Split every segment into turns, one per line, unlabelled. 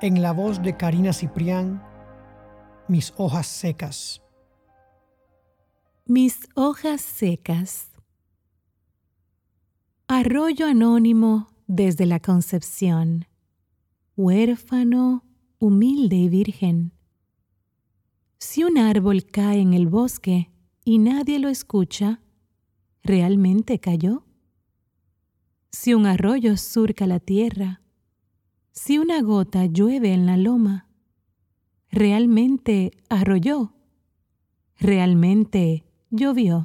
En la voz de Karina Ciprián, Mis hojas secas.
Mis hojas secas. Arroyo anónimo desde la concepción, huérfano, humilde y virgen. Si un árbol cae en el bosque y nadie lo escucha, ¿realmente cayó? Si un arroyo surca la tierra, si una gota llueve en la loma, ¿realmente arrolló? ¿Realmente llovió?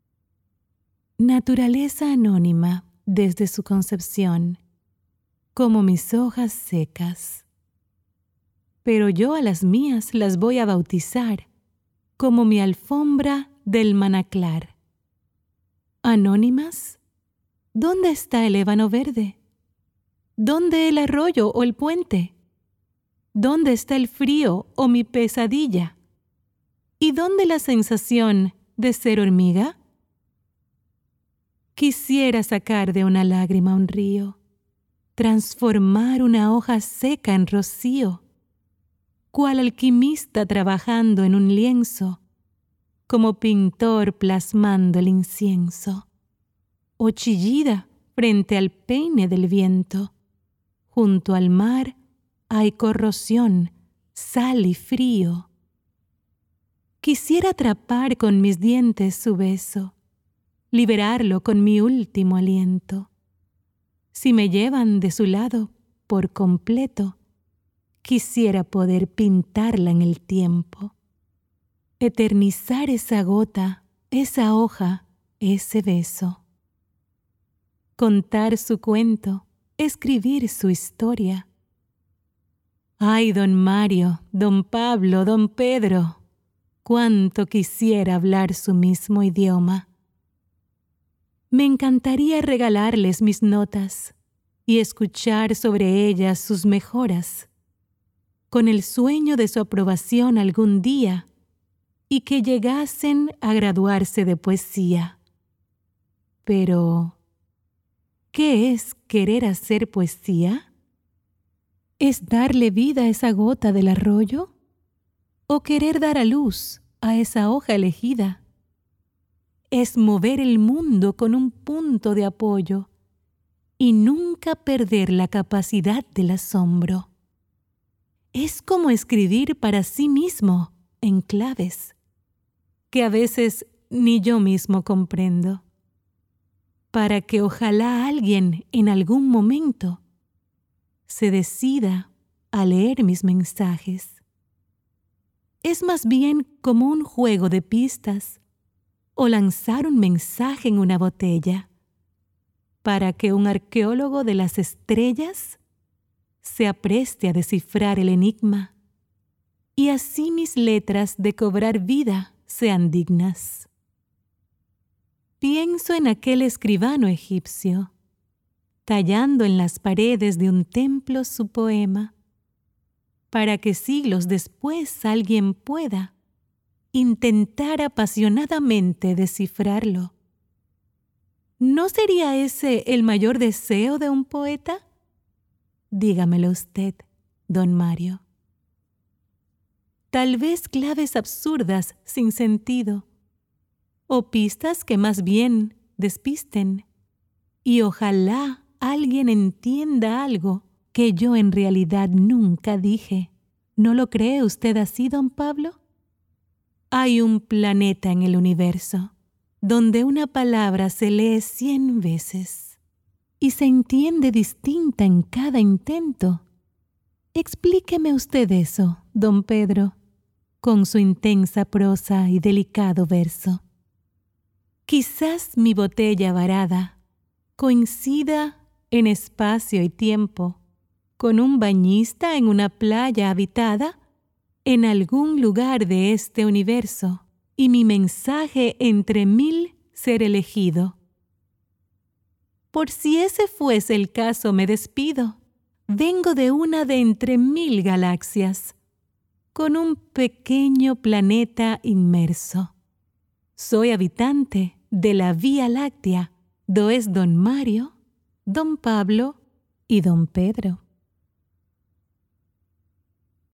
Naturaleza anónima desde su concepción, como mis hojas secas. Pero yo a las mías las voy a bautizar como mi alfombra del manaclar. ¿Anónimas? ¿Dónde está el ébano verde? ¿Dónde el arroyo o el puente? ¿Dónde está el frío o mi pesadilla? ¿Y dónde la sensación de ser hormiga? Quisiera sacar de una lágrima un río, transformar una hoja seca en rocío, cual alquimista trabajando en un lienzo, como pintor plasmando el incienso, o chillida frente al peine del viento. Junto al mar hay corrosión, sal y frío. Quisiera atrapar con mis dientes su beso, liberarlo con mi último aliento. Si me llevan de su lado por completo, quisiera poder pintarla en el tiempo, eternizar esa gota, esa hoja, ese beso. Contar su cuento, escribir su historia. Ay, don Mario, don Pablo, don Pedro, cuánto quisiera hablar su mismo idioma. Me encantaría regalarles mis notas y escuchar sobre ellas sus mejoras, con el sueño de su aprobación algún día y que llegasen a graduarse de poesía. Pero, ¿qué es querer hacer poesía? ¿Es darle vida a esa gota del arroyo? ¿O querer dar a luz a esa hoja elegida? Es mover el mundo con un punto de apoyo y nunca perder la capacidad del asombro. Es como escribir para sí mismo en claves que a veces ni yo mismo comprendo, para que ojalá alguien en algún momento se decida a leer mis mensajes. Es más bien como un juego de pistas o lanzar un mensaje en una botella para que un arqueólogo de las estrellas se apreste a descifrar el enigma y así mis letras de cobrar vida sean dignas. Pienso en aquel escribano egipcio, tallando en las paredes de un templo su poema, para que siglos después alguien pueda intentar apasionadamente descifrarlo. ¿No sería ese el mayor deseo de un poeta? Dígamelo usted, don Mario. Tal vez claves absurdas sin sentido, o pistas que más bien despisten, y ojalá alguien entienda algo que yo en realidad nunca dije. ¿No lo cree usted así, don Pablo? Hay un planeta en el universo donde una palabra se lee 100 veces y se entiende distinta en cada intento. Explíqueme usted eso, don Pedro, con su intensa prosa y delicado verso. Quizás mi botella varada coincida en espacio y tiempo con un bañista en una playa habitada en algún lugar de este universo, y mi mensaje entre 1000 ser elegido. Por si ese fuese el caso, me despido. Vengo de una de entre 1000 galaxias, con un pequeño planeta inmerso. Soy habitante de la Vía Láctea, do es don Mario, don Pablo y don Pedro.